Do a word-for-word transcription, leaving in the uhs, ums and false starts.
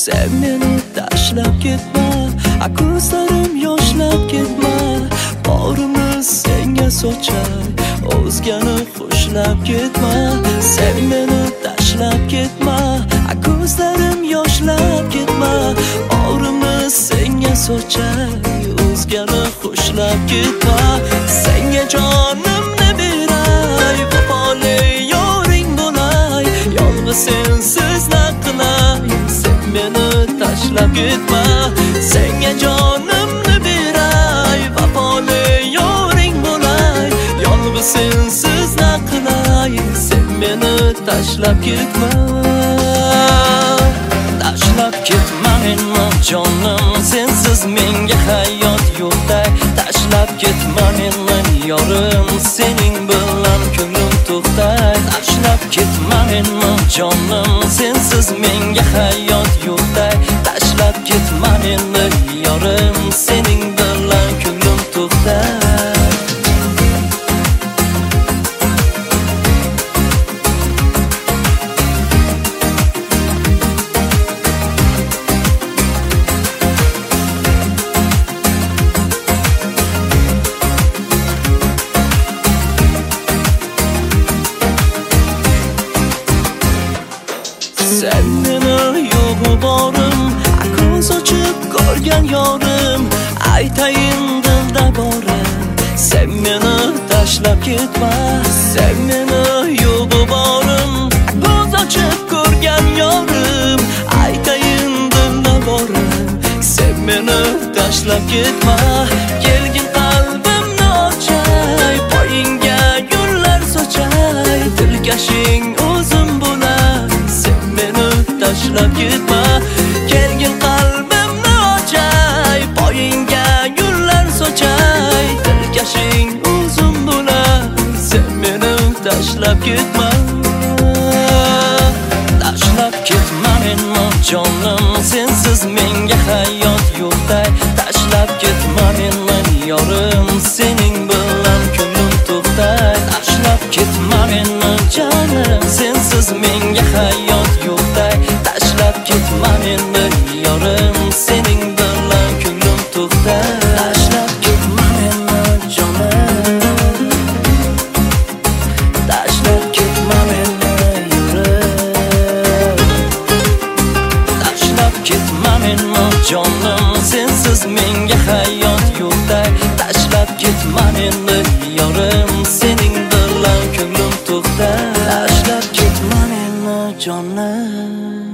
Sen meni tashlab ketma, ko'zlarim yoshlab ketma. Bag'rimni senga sochay, o'zgani xushlab ketma. Sen meni tashlab ketma, ko'zlarim yoshlab ketma. Bag'rimni senga sochay, o'zgani xushlab ketma. Senga jonimni beray, vafoli yoring bo'lay. Yolg'iz sensiz na qilay, sen meni tashlab ketma. Senga jonimni beray, vafoli yoring bo'lay. Yolg'iz sensiz na qilay, sen meni tashlab ketma. Tashlab ketma meni jonim, sensiz menga hayot yo'qday. Tashlab ketma meni yorim, sening bilan ko'nglim to'xtay. Tashlab ketma meni jonim, sensiz menga hayot yo'qday. Tashlab ketma meni yorim, sening bilan ko'nglim to'xtay. Sen meni yo'g'u borim, ko'z ochib ko'rgan yorim. Aytayin dilda borim, sen meni tashlab ketma. Sen meni yo'g'u borim, ko'z ochib ko'rgan yorim. Aytayin dilda borim, sen meni tashlab ketma. Kelgin qalbimni ochay, poyingga gullar sochay. Dilkashing o'zim bo'lar, tashlab ketma. Kelgin qalbimni ochay, poyingga gullar sochay. Dilkashing o'zim bo'lar, sen meni tashlab ketma. Tashlab ketma meni jonim, sensiz menga hayot yo'qday. Tashlab ketma meni yorim, sening bilan ko'nglim to'xtay. Tashlab ketma meni jonim, sensiz menga hayot yo'qday. Tashlab ketma meni yorim, sening bilan ko'nglim to'xtay. Tashlab ketma meni jonim, tashlab ketma meni yorim. Tashlab ketma meni jonim, sensiz menga hayot yo'qday. Tashlab ketma meni yorim, sening bilan ko'nglim to'xtay. Tashlab ketma meni jonim.